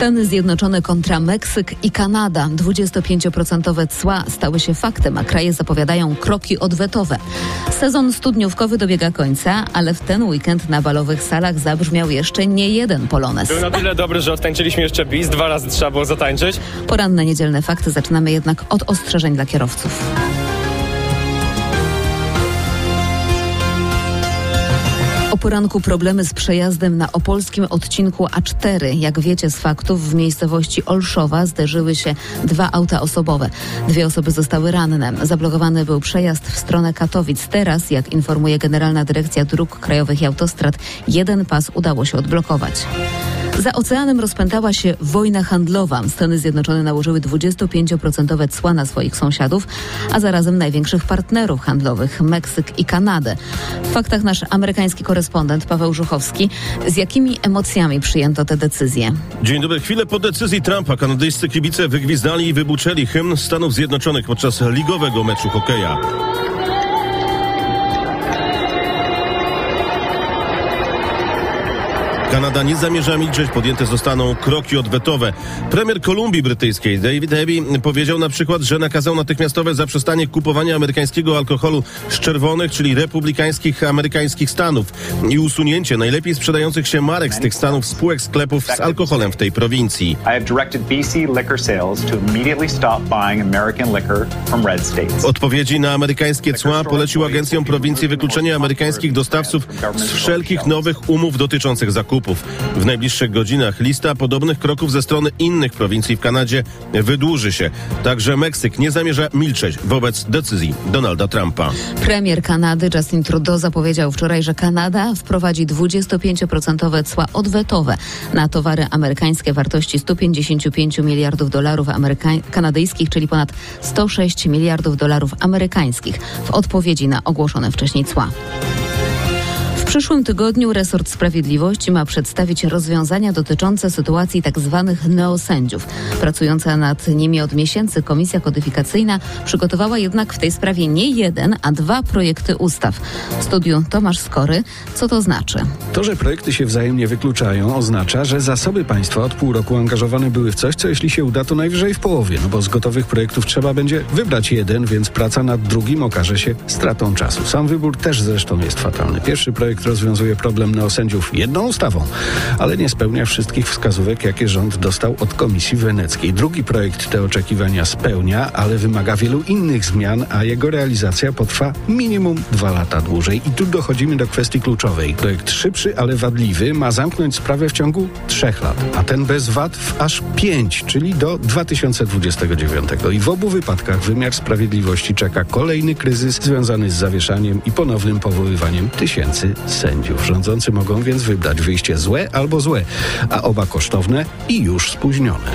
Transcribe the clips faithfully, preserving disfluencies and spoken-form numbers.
Stany Zjednoczone kontra Meksyk i Kanada. dwudziestopięcioprocentowe cła stały się faktem, a kraje zapowiadają kroki odwetowe. Sezon studniówkowy dobiega końca, ale w ten weekend na balowych salach zabrzmiał jeszcze nie jeden polonez. Był na tyle dobry, że odtańczyliśmy jeszcze bis, dwa razy trzeba było zatańczyć. Poranne niedzielne fakty zaczynamy jednak od ostrzeżeń dla kierowców. O poranku problemy z przejazdem na opolskim odcinku A cztery. Jak wiecie z faktów, w miejscowości Olszowa zderzyły się dwa auta osobowe. Dwie osoby zostały ranne. Zablokowany był przejazd w stronę Katowic. Teraz, jak informuje Generalna Dyrekcja Dróg Krajowych i Autostrad, jeden pas udało się odblokować. Za oceanem rozpętała się wojna handlowa. Stany Zjednoczone nałożyły dwudziestopięcioprocentowe cła na swoich sąsiadów, a zarazem największych partnerów handlowych, Meksyk i Kanadę. W faktach nasz amerykański korespondent Paweł Żuchowski. Z jakimi emocjami przyjęto te decyzje? Dzień dobry. Chwilę po decyzji Trumpa kanadyjscy kibice wygwizdali i wybuczeli hymn Stanów Zjednoczonych podczas ligowego meczu hokeja. Kanada nie zamierza milczeć, podjęte zostaną kroki odwetowe. Premier Kolumbii Brytyjskiej David Heby powiedział na przykład, że nakazał natychmiastowe zaprzestanie kupowania amerykańskiego alkoholu z czerwonych, czyli republikańskich amerykańskich stanów i usunięcie najlepiej sprzedających się marek z tych stanów spółek sklepów z alkoholem w tej prowincji. W odpowiedzi na amerykańskie cła polecił agencjom prowincji wykluczenie amerykańskich dostawców z wszelkich nowych umów dotyczących zakupów. W najbliższych godzinach lista podobnych kroków ze strony innych prowincji w Kanadzie wydłuży się. Także Meksyk nie zamierza milczeć wobec decyzji Donalda Trumpa. Premier Kanady Justin Trudeau zapowiedział wczoraj, że Kanada wprowadzi dwudziestopięcioprocentowe cła odwetowe na towary amerykańskie wartości sto pięćdziesiąt pięć miliardów dolarów ameryka- kanadyjskich, czyli ponad sto sześć miliardów dolarów amerykańskich w odpowiedzi na ogłoszone wcześniej cła. W przyszłym tygodniu resort sprawiedliwości ma przedstawić rozwiązania dotyczące sytuacji tzw. neosędziów. Pracująca nad nimi od miesięcy Komisja Kodyfikacyjna przygotowała jednak w tej sprawie nie jeden, a dwa projekty ustaw. W studiu Tomasz Skory. Co to znaczy? To, że projekty się wzajemnie wykluczają, oznacza, że zasoby państwa od pół roku angażowane były w coś, co jeśli się uda, to najwyżej w połowie, no bo z gotowych projektów trzeba będzie wybrać jeden, więc praca nad drugim okaże się stratą czasu. Sam wybór też zresztą jest fatalny. Pierwszy projekt rozwiązuje problem neosędziów jedną ustawą, ale nie spełnia wszystkich wskazówek, jakie rząd dostał od Komisji Weneckiej. Drugi projekt te oczekiwania spełnia, ale wymaga wielu innych zmian, a jego realizacja potrwa minimum dwa lata dłużej. I tu dochodzimy do kwestii kluczowej. Projekt szybszy, ale wadliwy ma zamknąć sprawę w ciągu trzech lat, a ten bez wad w aż pięć, czyli do dwa tysiące dwudziestego dziewiątego. I w obu wypadkach wymiar sprawiedliwości czeka kolejny kryzys związany z zawieszaniem i ponownym powoływaniem tysięcy sędziów. Rządzący mogą więc wybrać wyjście złe albo złe, a oba kosztowne i już spóźnione.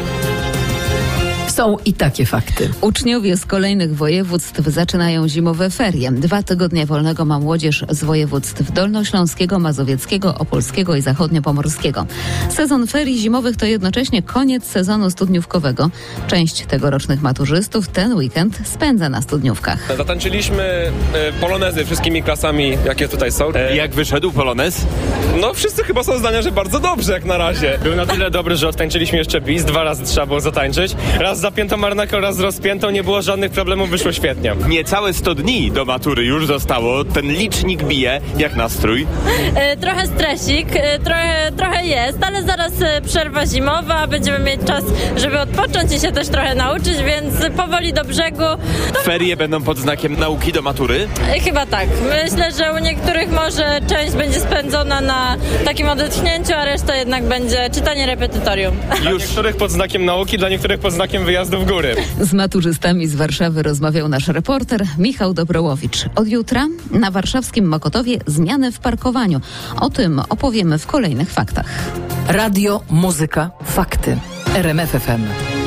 Są i takie fakty. Uczniowie z kolejnych województw zaczynają zimowe ferie. Dwa tygodnie wolnego ma młodzież z województw dolnośląskiego, mazowieckiego, opolskiego i zachodniopomorskiego. Sezon ferii zimowych to jednocześnie koniec sezonu studniówkowego. Część tegorocznych maturzystów ten weekend spędza na studniówkach. Zatańczyliśmy e, polonezy wszystkimi klasami, jakie tutaj są. E, Jak wyszedł polonez? No wszyscy chyba są zdania, że bardzo dobrze jak na razie. Był na tyle dobry, że odtańczyliśmy jeszcze bis, dwa razy trzeba było zatańczyć. Raz zapiętą marynarkę, raz rozpiętą, nie było żadnych problemów, wyszło świetnie. Niecałe sto dni do matury już zostało, ten licznik bije, jak nastrój? E, trochę stresik, e, trochę, trochę jest, ale zaraz e, przerwa zimowa, będziemy mieć czas, żeby odpocząć i się też trochę nauczyć, więc powoli do brzegu. No, Ferie będą pod znakiem nauki do matury? e, chyba tak. Myślę, że u niektórych może część będzie spędzona na takim odetchnięciu, a reszta jednak będzie czytanie repetytorium. Dla Już. niektórych pod znakiem nauki, dla niektórych pod znakiem wyjazdu w góry. Z maturzystami z Warszawy rozmawiał nasz reporter Michał Dobrołowicz. Od jutra na warszawskim Mokotowie zmiany w parkowaniu. O tym opowiemy w kolejnych faktach. Radio, muzyka, fakty. R M F F M.